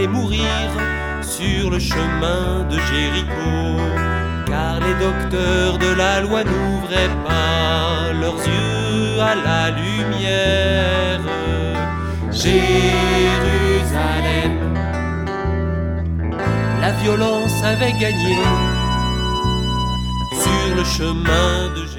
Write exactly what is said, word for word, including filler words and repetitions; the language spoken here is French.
allaient mourir sur le chemin de Jéricho, car les docteurs de la loi n'ouvraient pas leurs yeux à la lumière. Jérusalem, la violence avait gagné sur le chemin de Jéricho.